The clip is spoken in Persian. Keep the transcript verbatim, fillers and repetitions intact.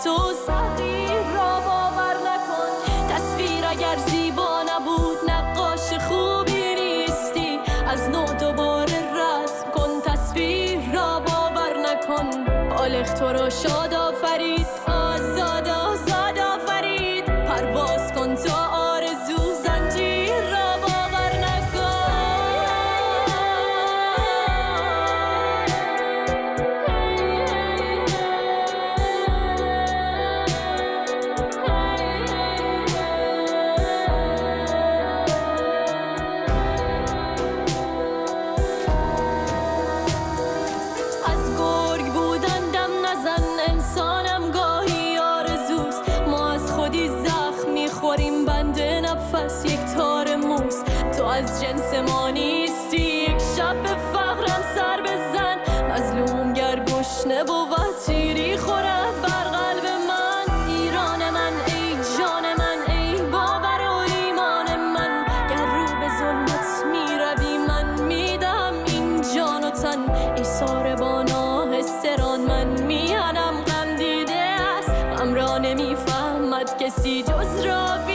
تو تغییر را باور نکن. تصویر اگر زیبا نبود نقاش خوبی نیستی. از نو دوباره رسم کن تصویر را باور نکن. بالغ تو را شاد آفرید، آزاد آزاد آفرید. پرواز کن تا آرزو زنجیر را باور نکن. از گرگ بودن دم نزن، انسانم گاهی آرزوست. ما از خودی زخم میخوریم، بند نفس یک تار موس. تو از جنس ما نیستی، یک شب به فقرم سر بزن. مظلوم گر گشنه بود تیری خورد بر قلب من. ایران من ای جان من، ای باور و ایمان من. گر رو به ظلمت میروی من میدم این جان و تن. ای ساربان آهستران من میانم غم دیده است. غم را نمیفهمد کسی جز را